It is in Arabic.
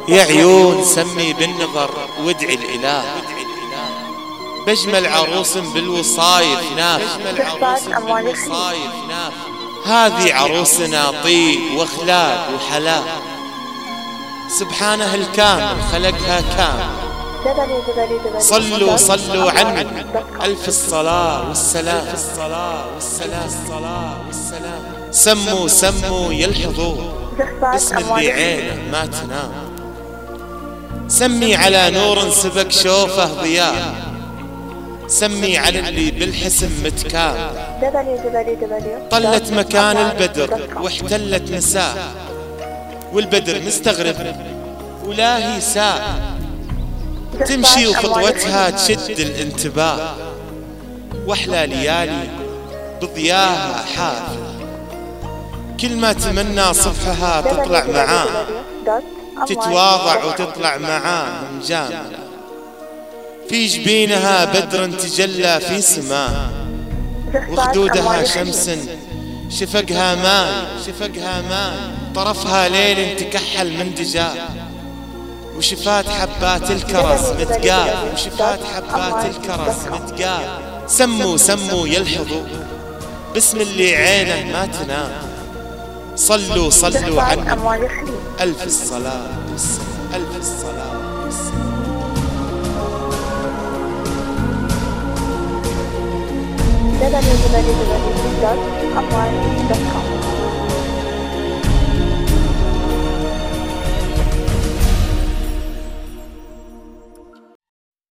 يا عيون سمي بالنظر وادعي الإله، بجمل عروس بالوصايف ناف، هذه عروسنا طيب واخلاق وحلا، سبحانه الكامل خلقها كامل. صلوا عنه ألف الصلاة والسلام. سموا يا الحضور باسم اللي عينه ما تنام، سمي على نور سبق شوفه ضياء، سمي على اللي بالحسن متكامل. طلت مكان البدر واحتلت نساء، والبدر مستغرب ولاهي ساء، تمشي وخطوتها تشد الانتباه، واحلى ليالي بضياها حافل، كل ما تمنى صفحها تطلع معاه، تتواضع وتطلع معاه مجاملة، في جبينها بدر تجلى في سماه، وخدودها شمس شفقها ماي، طرفها ليل تكحل من دجال، وشفات حبات الكرز متقال. سموا يا الحضور باسم اللي عينه ما تنام، صلوا عنه ألف الصلاة والسلام.